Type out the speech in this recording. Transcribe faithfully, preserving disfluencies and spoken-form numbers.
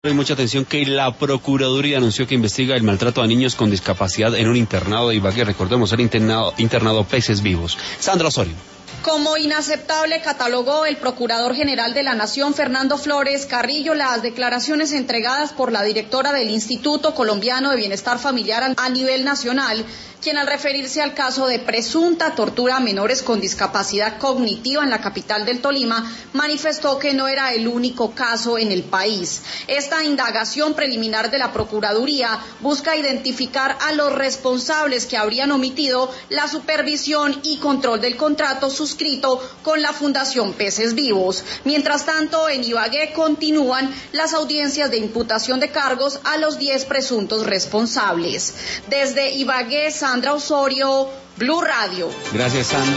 Hay mucha atención que la Procuraduría anunció que investiga el maltrato a niños con discapacidad en un internado de Ibagué. Recordemos, el internado, internado Peces Vivos. Sandra Osorio. Como inaceptable catalogó el Procurador General de la Nación, Fernando Flores Carrillo, las declaraciones entregadas por la directora del Instituto Colombiano de Bienestar Familiar a nivel nacional, quien al referirse al caso de presunta tortura a menores con discapacidad cognitiva en la capital del Tolima, manifestó que no era el único caso en el país. Esta indagación preliminar de la Procuraduría busca identificar a los responsables que habrían omitido la supervisión y control del contrato suscrito con la Fundación Peces Vivos. Mientras tanto, en Ibagué continúan las audiencias de imputación de cargos a los diez presuntos responsables. Desde Ibagué, Sandra Osorio, Blue Radio. Gracias, Sandra.